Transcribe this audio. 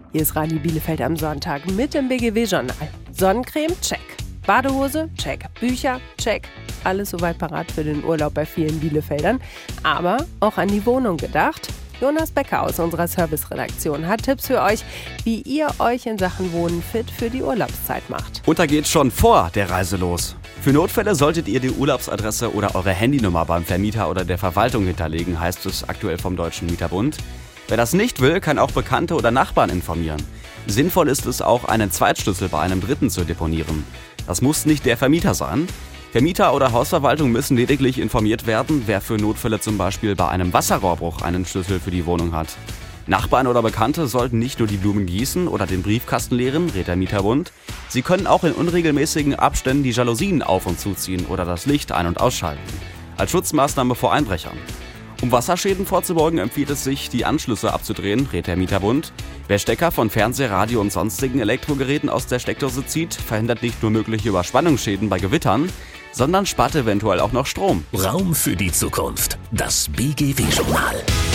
Hier ist Radio Bielefeld am Sonntag mit dem BGW-Journal. Sonnencreme, check. Badehose, check. Bücher, check. Alles soweit parat für den Urlaub bei vielen Bielefeldern. Aber auch an die Wohnung gedacht. Jonas Becker aus unserer Serviceredaktion hat Tipps für euch, wie ihr euch in Sachen Wohnen fit für die Urlaubszeit macht. Und da geht's schon vor der Reise los. Für Notfälle solltet ihr die Urlaubsadresse oder eure Handynummer beim Vermieter oder der Verwaltung hinterlegen, heißt es aktuell vom Deutschen Mieterbund. Wer das nicht will, kann auch Bekannte oder Nachbarn informieren. Sinnvoll ist es auch, einen Zweitschlüssel bei einem Dritten zu deponieren. Das muss nicht der Vermieter sein. Vermieter oder Hausverwaltung müssen lediglich informiert werden, wer für Notfälle zum Beispiel bei einem Wasserrohrbruch einen Schlüssel für die Wohnung hat. Nachbarn oder Bekannte sollten nicht nur die Blumen gießen oder den Briefkasten leeren, rät der Mieterbund. Sie können auch in unregelmäßigen Abständen die Jalousien auf- und zuziehen oder das Licht ein- und ausschalten. Als Schutzmaßnahme vor Einbrechern. Um Wasserschäden vorzubeugen, empfiehlt es sich, die Anschlüsse abzudrehen, rät der Mieterbund. Wer Stecker von Fernseher, Radio und sonstigen Elektrogeräten aus der Steckdose zieht, verhindert nicht nur mögliche Überspannungsschäden bei Gewittern, sondern spart eventuell auch noch Strom. Raum für die Zukunft. Das BGW-Journal.